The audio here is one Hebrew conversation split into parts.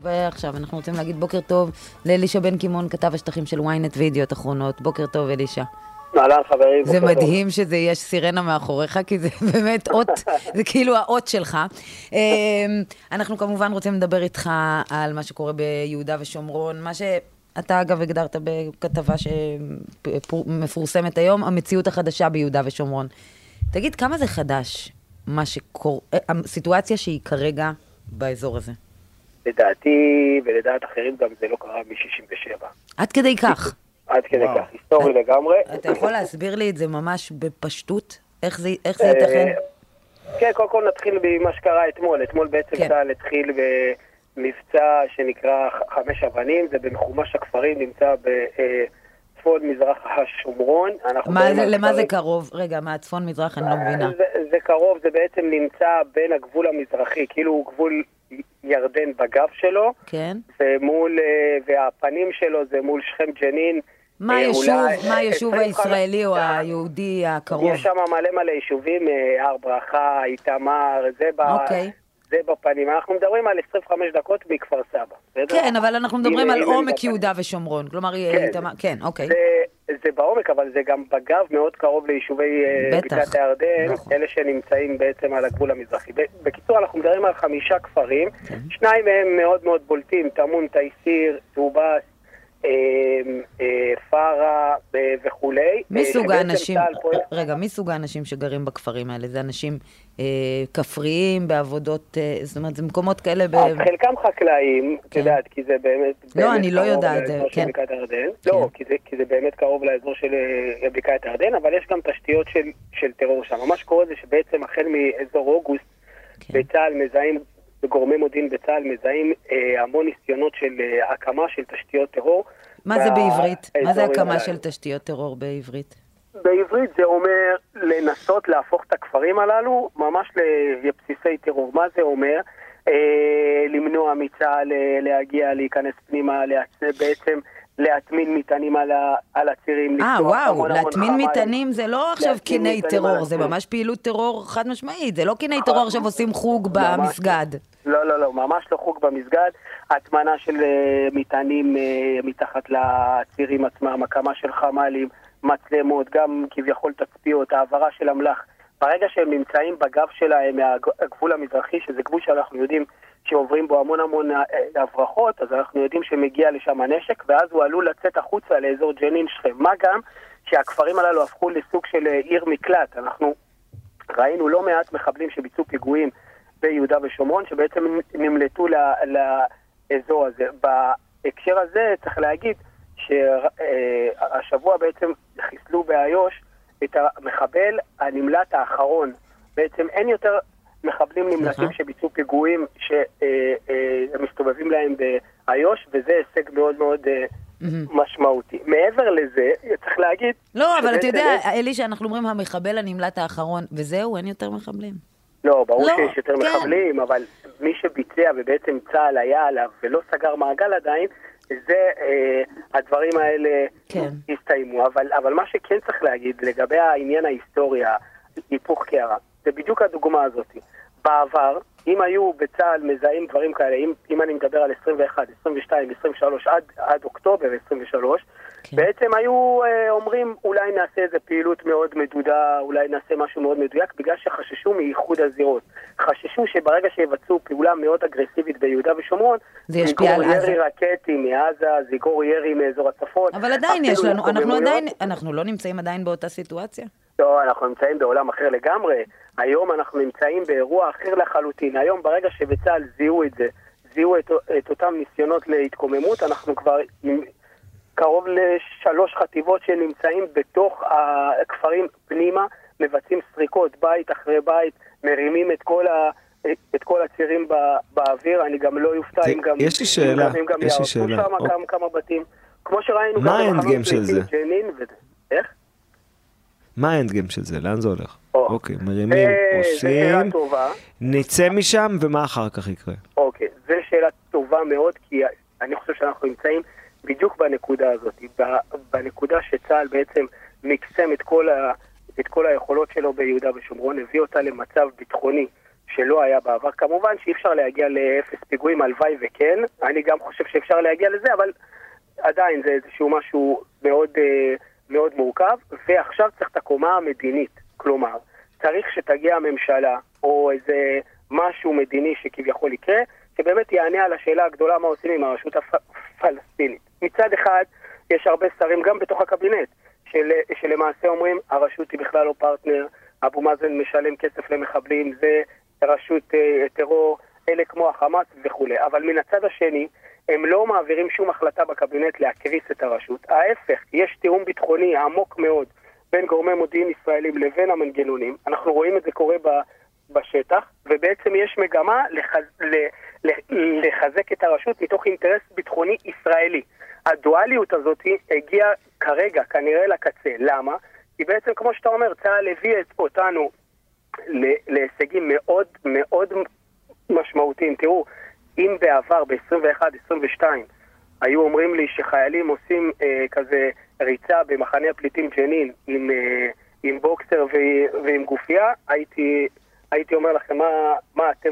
ועכשיו אנחנו רוצים להגיד בוקר טוב לאלישע בן קימון, כתב השטחים של ynet וידיעות אחרונות. בוקר טוב, אלישע. אהלן חברים, זה מדהים שזה יש סירנה מאחוריך, כי זה באמת אות, זה כאילו האות שלך. אנחנו כמובן רוצים לדבר איתך על מה שקורה ביהודה ושומרון, מה שאתה אגב הגדרת בכתבה שמפורסמת היום, המציאות החדשה ביהודה ושומרון. תגיד, כמה זה חדש, מה שקורה, הסיטואציה שהיא כרגע באזור הזה? לדעתי ולדעת אחרים גם זה לא קרה מ-67. עד כדי כך? עד כדי כך, היסטורי לגמרי. אתה יכול להסביר לי את זה ממש בפשטות? איך זה ייתכן? כן, קודם כל נתחיל במה שקרה אתמול. אתמול בעצם צה"ל התחיל במבצע שנקרא 5 אבנים, זה במחומש הכפרים, נמצא בצפון מזרח השומרון. למה זה קרוב? רגע, מה צפון מזרח? אני לא מבינה. זה קרוב, זה בעצם נמצא בין הגבול המזרחי, כאילו גבול ירדן בגב שלו, כן. והפנים שלו זה מול שכם ג'נין. מה היישוב הישראלי או היהודי הקרוב? יש שם מלא יישובים, הר ברכה, איתמר, זה בפנים. אנחנו מדברים על 25 דקות מכפר סבא. כן, אבל אנחנו מדברים על עומק יהודה ושומרון. כלומר, כן, אוקיי. זה בעומק, אבל זה גם בגב מאוד קרוב ליישובי בקעת הירדן, אלה שנמצאים בעצם על הגבול המזרחי. בקיצור, אנחנו מדברים על 5 כפרים, 2 מהם מאוד מאוד בולטים, תמון, תייסיר, טובאס, פארה וכולי. מי סוג האנשים, רגע, מי סוג האנשים שגרים בכפרים האלה? זה אנשים כפריים בעבודות, זאת אומרת, זה מקומות כאלה חלקם חקלאים, את יודעת, כי זה באמת לא, אני לא יודעת, כן. לא, כי זה באמת קרוב לאזור של בקעת הירדן, אבל יש גם תשתיות של טרור שם. מה שקורה זה שבעצם החל מאזור אוגוסט, בצה"ל מזהים, בגורמי מודיעין בצה"ל מזהים המון ניסיונות של הקמה של תשתיות טרור. מה זה בעברית? מה זה הקמה של תשתיות טרור בעברית? בעברית זה אומר לנסות להפוך את הכפרים הללו ממש לבסיסי טרור. מה זה אומר? למנוע מצה"ל להגיע, להיכנס פנימה, בעצם להטמין מטענים על הצירים. וואו, להטמין מטענים זה לא עכשיו קיני טרור, זה ממש פעילות טרור חד משמעית, זה לא קיני טרור עכשיו עושים חוג במסגד. לא, ממש לא חוג במסגד, הטמנה של מטענים מתחת לצירים עצמם, הקמה של חמ"לים, מצלמות, גם כביכול תצפיות, העברה של אמל"ח. ברגע שהם נמצאים בגב שלהם מהגבול המזרחי, שזה גבול שאנחנו יודעים שעוברים בו המון הברחות, אז אנחנו יודעים שמגיע לשם הנשק, ואז הוא עלול לצאת החוצה לאזור ג'נין שכם. מה גם שהכפרים הללו הפכו לסוג של עיר מקלט. אנחנו ראינו לא מעט מחבלים שביצעו פיגועים ביהודה ושומרון, שבעצם נמלטו לאזור הזה. בהקשר הזה צריך להגיד שהשבוע בעצם חיסלו באיו"ש את המחבל הנמלט האחרון. בעצם אין יותר מחבלים נמלטים שביצעו פיגועים שמסתובבים להם באיו"ש, וזה הישג מאוד מאוד משמעותי. מעבר לזה, צריך להגיד... לא, אבל אתה יודע, אלישע, אנחנו אומרים המחבל הנמלט האחרון, וזהו, אין יותר מחבלים. לא, ברור שיש יותר מחבלים, אבל מי שביצע ובעצם צה"ל היה עליו ולא סגר מעגל עדיין, זה, הדברים האלה הסתיימו. אבל מה שכן צריך להגיד לגבי העניין ההיסטוריה, היפוך קערה, זה בדיוק הדוגמה הזאת. בעבר, אם היו בצה"ל מזהים דברים כאלה, אם אני מדבר על 21, 22, 23, עד אוקטובר 23, בעצם היו אומרים, אולי נעשה איזה פעילות מאוד מדודה, אולי נעשה משהו מאוד מדויק, בגלל שחששו מאיחוד הזירות. חששו שברגע שיבצעו פעולה מאוד אגרסיבית ביהודה ושומרון, זה ישפיע על עזה. ירי רקטי מעזה, זיגור ירי מאזור הצפון. אבל עדיין יש לנו, אנחנו לא נמצאים עדיין באותה סיטואציה? לא, אנחנו נמצאים בעולם אחר לגמרי. היום אנחנו נמצאים באירוע אחר לחלוטין. היום ברגע שבצה"ל זיהו את אותם ניסיונות להתקוממות, אנחנו כבר עם קרוב ל3 חטיבות שנמצאים בתוך הכפרים פנימה, מבצעים סריקות בית אחרי בית, מרימים את כל הצירים באוויר. אני גם לא יופתע אם גם... יש לי שאלה. שם כמה בתים. כמו שראינו... מה האנדגיים של זה? איך? מה האנדגיים של זה? לאן זה הולך? אוקיי, מרימים, עושים, נצא משם, ומה אחר כך יקרה? אוקיי, זו שאלה טובה מאוד, כי אני חושב שאנחנו נמצאים בדיוק בנקודה הזאת, בנקודה שצה"ל בעצם מקסם את כל היכולות שלו ביהודה ושומרון, הביא אותה למצב ביטחוני שלא היה בעבר. כמובן שאי אפשר להגיע לאפס פיגועים, הלוואי וכן, אני גם חושב שאפשר להגיע לזה, אבל עדיין זה איזשהו משהו מאוד, מאוד מורכב, ועכשיו צריך את הקומה המדינית, כלומר, צריך שתגיע הממשלה, או איזה משהו מדיני שכביכול יקרה, שבאמת יענה על השאלה הגדולה מה עושים עם הרשות הפלסטינית. מצד אחד, יש הרבה שרים גם בתוך הקבינט, שלמעשה אומרים, הרשות היא בכלל לא פרטנר, אבו מאזן משלם כסף למחבלים, זה רשות טרור, אלה כמו החמאס וכו'. אבל מן הצד השני, הם לא מעבירים שום החלטה בקבינט להקריס את הרשות. ההפך, יש תיאום ביטחוני עמוק מאוד בין גורמי מודיעין ישראלים לבין המנגנונים. אנחנו רואים את זה קורה בשטח, ובעצם יש מגמה לחזק את הרשות מתוך אינטרס ביטחוני ישראלי. הדואליות הזאת הגיעה כרגע כנראה לקצה. למה? כי בעצם כמו שאתה אומר, צה"ל הביא אותנו להישגים מאוד מאוד משמעותיים. תראו, אם בעבר ב-21-22 היו אומרים לי שחיילים עושים כזה ריצה במחנה הפליטים ג'נין עם בוקסר ועם גופייה, הייתי אומר לכם מה אתם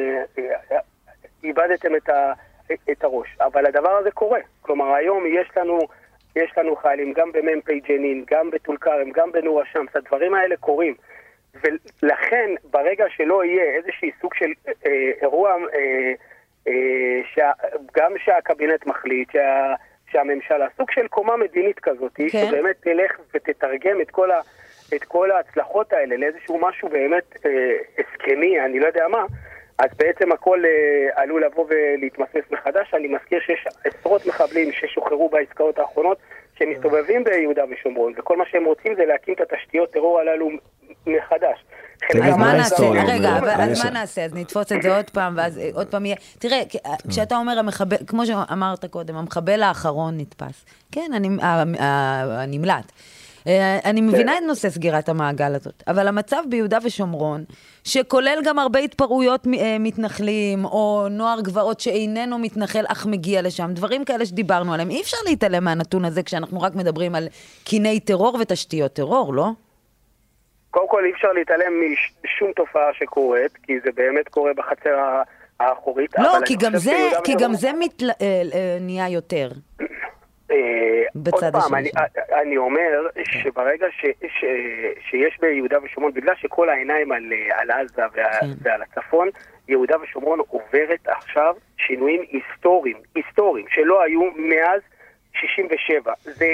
איבדתם את הראש. אבל הדבר הזה קורה. כלומר, היום יש לנו חיילים גם במ"פ ג'נין, גם בטול כרם, גם בנור השמס. הדברים האלה קורים. ולכן, ברגע שלא יהיה איזושהי סוג של אירוע, גם שהקבינט מחליט, שהממשלה, סוג של קומה מדינית כזאת, שבאמת תלך ותתרגם את כל ההצלחות האלה לאיזשהו משהו באמת הסכמי, אני לא יודע מה, אז בעצם הכל עלול לבוא ולהתמסמס מחדש. אני מזכיר שיש עשרות מחבלים ששוחררו בעסקאות האחרונות, שמסתובבים ביהודה ושומרון, וכל מה שהם רוצים זה להקים את התשתיות טרור הללו מחדש. אז מה נעשה? רגע, אז מה נעשה? אז נתפוץ את זה עוד פעם, ואז עוד פעם יהיה... תראה, כשאתה אומר, כמו שאמרת קודם, המחבל האחרון נתפס. כן, הנמלט. אני מבינה את נושא סגירת המעגל הזאת, אבל המצב ביהודה ושומרון, שכולל גם הרבה התפרעויות מתנחלים, או נוער גבעות שאיננו מתנחל אך מגיע לשם, דברים כאלה שדיברנו עליהם, אי אפשר להתעלם מהנתון הזה כשאנחנו רק מדברים על קיני טרור ותשתיות טרור, לא? קודם כל אי אפשר להתעלם משום תופעה שקורית, כי זה באמת קורה בחצר האחורית. לא, כי גם זה נהיה יותר. עוד פעם, אני אומר שברגע שיש ביהודה ושומרון, בגלל שכל העיניים על עזה ועל הצפון, יהודה ושומרון עוברת עכשיו שינויים היסטוריים, שלא היו מאז 67. זה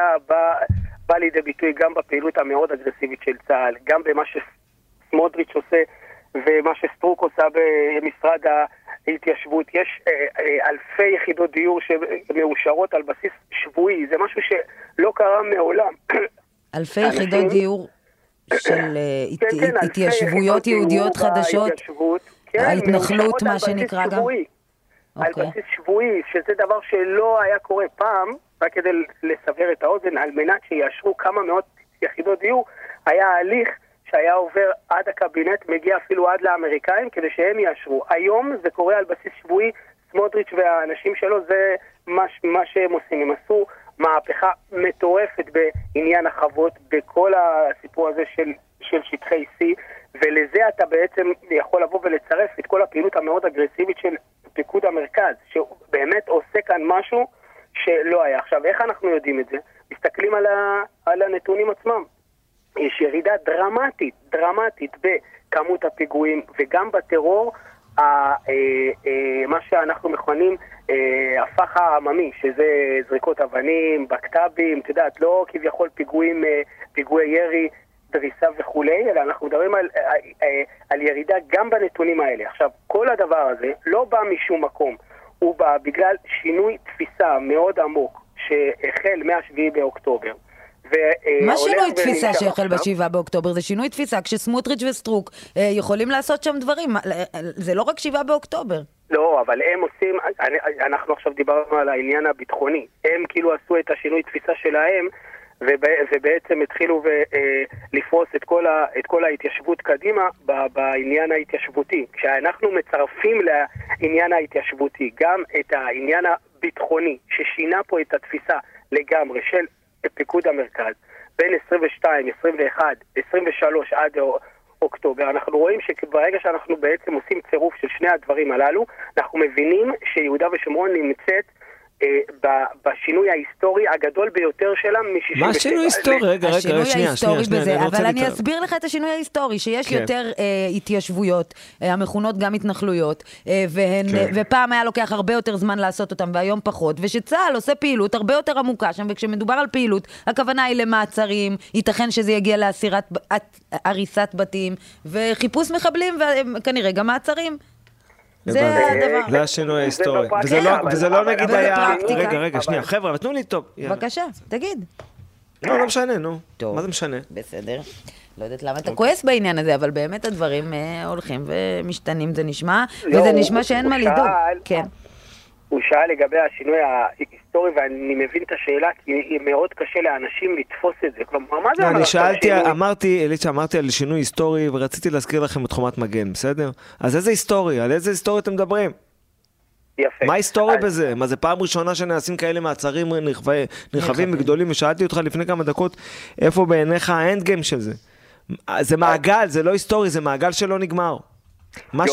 בא לידי ביטוי גם בפעילות המאוד אגרסיבית של צה"ל, גם במה שסמוטריץ' עושה ומה שסטרוק עושה במשרד ההתיישבות. יש אלפי יחידות דיור שמאושרות על בסיס שבועי, זה משהו שלא קרה מעולם. אלפי יחידות דיור של התיישבויות יהודיות חדשות, ההתנחלות מה שנקרא גם? על בסיס שבועי, שזה דבר שלא היה קורה פעם, רק כדי לסבר את האוזן, על מנת שיאשרו כמה מאות יחידות דיור, היה הליך שהיה עובר עד הקבינט, מגיע אפילו עד לאמריקאים, כדי שהם יאשרו. היום זה קורה על בסיס שבועי, סמוטריץ' והאנשים שלו, זה מה שהם עושים. הם עשו מהפכה מטורפת בעניין החוות, בכל הסיפור הזה של שטחי C, ולזה אתה בעצם יכול לבוא ולצרף את כל הפעילות המאוד אגרסיבית של פיקוד המרכז, שבאמת עושה כאן משהו שלא היה. עכשיו, איך אנחנו יודעים את זה? מסתכלים על הנתונים עצמם. יש ירידה דרמטית בכמות הפיגועים, וגם בטרור, מה שאנחנו מכנים הפך העממי, שזה זריקות אבנים, בקטבים, אתה יודעת, לא כביכול פיגועי ירי, דריסה וכולי, אלא אנחנו מדברים על ירידה גם בנתונים האלה. עכשיו, כל הדבר הזה לא בא משום מקום, הוא בא בגלל שינוי תפיסה מאוד עמוק שהחל מה-7 באוקטובר. מה שינוי תפיסה שהחל ב-7 באוקטובר? זה שינוי תפיסה כשסמוטריץ' וסטרוק יכולים לעשות שם דברים. זה לא רק 7 באוקטובר. לא, אבל הם עושים, אנחנו עכשיו דיברנו על העניין הביטחוני. הם כאילו עשו את השינוי תפיסה שלהם, ובעצם התחילו לפרוס את כל ההתיישבות קדימה בעניין ההתיישבותי. כשאנחנו מצרפים לעניין ההתיישבותי גם את העניין הביטחוני, ששינה פה את התפיסה לגמרי של פיקוד המרכז, בין 22, 21, 23 עד אוקטובר, אנחנו רואים שברגע שאנחנו בעצם עושים צירוף של שני הדברים הללו, אנחנו מבינים שיהודה ושומרון נמצאת בשינוי ההיסטורי הגדול ביותר שלה מ-67. מה השינוי ההיסטורי? רגע, שנייה. אבל אני אסביר לך את השינוי ההיסטורי, שיש יותר התיישבויות, המכונות גם התנחלויות, ופעם היה לוקח הרבה יותר זמן לעשות אותם, והיום פחות, ושצה"ל עושה פעילות הרבה יותר עמוקה שם, וכשמדובר על פעילות, הכוונה היא למעצרים, ייתכן שזה יגיע להריסת בתים, וחיפוש מחבלים, וכנראה גם מעצרים. זה הדבר. זה השינוי ההיסטורי. וזה לא נגיד היה... רגע, שנייה, חבר'ה, תנו לי טוב. בבקשה, תגיד. לא משנה, נו. מה זה משנה? בסדר. לא יודעת למה אתה כועס בעניין הזה, אבל באמת הדברים הולכים ומשתנים, זה נשמע, וזה נשמע שאין מה לדאוג. כן. הוא שאל לגבי השינוי ההיסטורי, ואני מבין את השאלה, כי מאוד קשה לאנשים לתפוס את זה. כלומר, מה זה? אני שאלתי, אמרתי על שינוי היסטורי, ורציתי להזכיר לכם את חומת מגן, בסדר? אז איזה היסטורי? על איזה היסטורי אתם מדברים? יפה. מה היסטורי בזה? מה זה פעם ראשונה שנעשים כאלה מעצרים נרחבים וגדולים? ושאלתי אותך לפני כמה דקות, איפה בעיניך האנד גיים של זה? זה מעגל, זה לא היסטורי, זה מעגל שלא נגמר. מה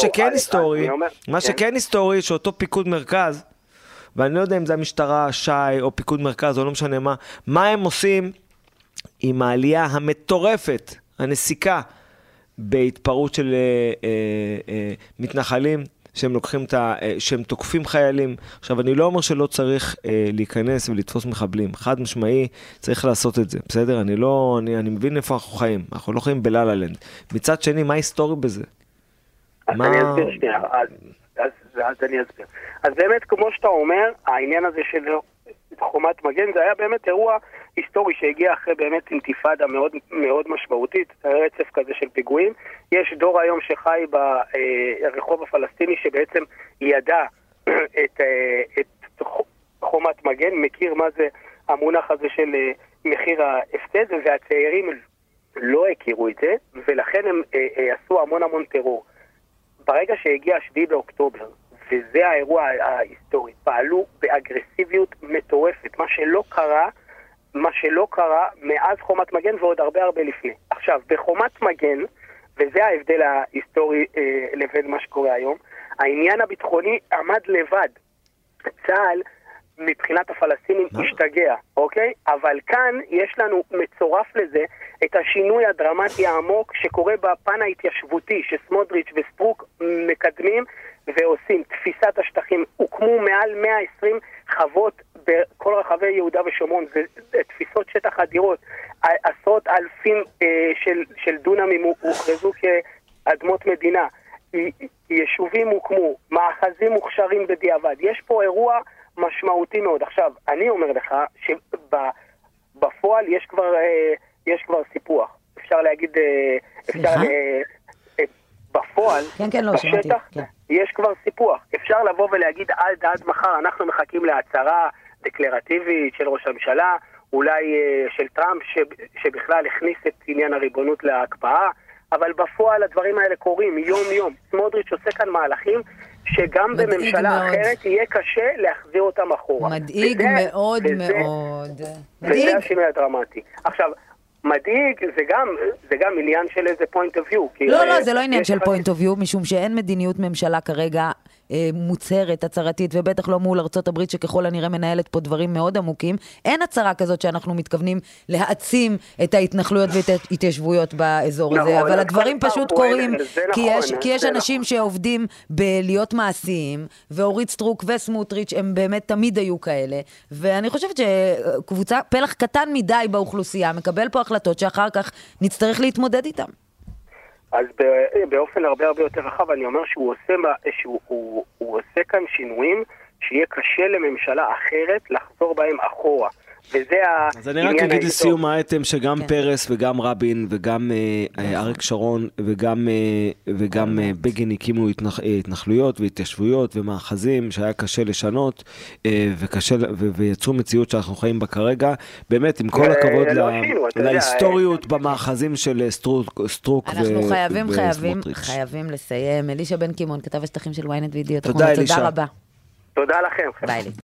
שכן היסטורי, שאותו פיקוד מרכז, ואני לא יודע אם זה המשטרה, שי, או פיקוד מרכז, או לא משנה מה הם עושים עם העלייה המטורפת, הנסיקה, בהתפרעות של מתנחלים, שהם תוקפים חיילים. עכשיו, אני לא אומר שלא צריך להיכנס ולתפוס מחבלים. חד משמעי, צריך לעשות את זה. בסדר? אני מבין איפה אנחנו חיים. אנחנו לא חיים בלה-לה-לנד. מצד שני, מה היסטורי בזה? אז אני אסביר שנייה. אז אני אסביר. אז באמת, כמו שאתה אומר, העניין הזה של חומת מגן, זה היה באמת אירוע היסטורי שהגיע אחרי באמת אינתיפאדה מאוד, מאוד משמעותית, רצף כזה של פיגועים. יש דור היום שחי ברחוב הפלסטיני שבעצם ידע את חומת מגן, מכיר מה זה המונח הזה של מחיר ההפסד, והצעירים לא הכירו את זה, ולכן הם עשו המון טרור. ברגע שהגיע 7 באוקטובר, וזה האירוע ההיסטורי, פעלו באגרסיביות מטורפת, מה שלא קרה מאז חומת מגן ועוד הרבה לפני. עכשיו, בחומת מגן, וזה ההבדל ההיסטורי לבין מה שקורה היום, העניין הביטחוני עמד לבד. צה"ל מבחינת הפלסטינים השתגע, אוקיי? אבל כאן יש לנו מצורף לזה את השינוי הדרמטי העמוק שקורה בפן ההתיישבותי, שסמוטריץ' וסטרוק מקדמים ועושים תפיסת השטחים. הוקמו מעל 120 חוות בכל רחבי יהודה ושומרון, זה תפיסות שטח אדירות, עשרות אלפים של דונמים הוכרזו כאדמות מדינה, יישובים הוקמו, מאחזים מוכשרים בדיעבד. יש פה אירוע משמעותי מאוד. עכשיו, אני אומר לך שבפועל יש כבר סיפוח. אפשר להגיד, בפועל, בשטח, יש כבר סיפוח. אפשר לבוא ולהגיד עד מחר, אנחנו מחכים להצהרה דקלרטיבית של ראש הממשלה, אולי של טראמפ, שבכלל הכניס את עניין הריבונות להקפאה, אבל בפועל הדברים האלה קורים יום. סמוטריץ' עושה כאן מהלכים שגם בממשלה אחרת יהיה קשה להחזיר אותם אחורה. מדאיג מאוד. וזה השינוי הדרמטי. עכשיו, מדאיג זה גם עניין של איזה point of view. לא, זה לא עניין של point of view, משום שאין מדיניות ממשלה כרגע מוצהרת, הצהרתית, ובטח לא מול ארצות הברית שככל הנראה מנהלת פה דברים מאוד עמוקים. אין הצהרה כזאת שאנחנו מתכוונים להעצים את ההתנחלויות ואת ההתיישבויות באזור הזה, אבל הדברים פשוט קורים, כי יש אנשים שעובדים בלהיות מעשיים, ואורית סטרוק וסמוטריץ' הם באמת תמיד היו כאלה, ואני חושבת שקבוצה, פלח קטן מדי באוכלוסייה, מקבל פה החלטות שאחר כך נצטרך להתמודד איתם. אז באופן הרבה יותר רחב, אני אומר שהוא עושה כאן שינויים שיהיה קשה לממשלה אחרת לחזור בהם אחורה. אז אני רק אגיד לסיום האייטם שגם פרס וגם רבין וגם אריק שרון וגם בגין הקימו התנחלויות והתיישבויות ומאחזים שהיה קשה לשנות ויצרו מציאות שאנחנו חיים בה כרגע. באמת, עם כל הכבוד להיסטוריות במאחזים של סטרוק אנחנו חייבים לסיים. אלישע בן קימון, כתב השטחים של ynet וידיעות. תודה אלישע. תודה רבה. תודה לכם. ביי לי.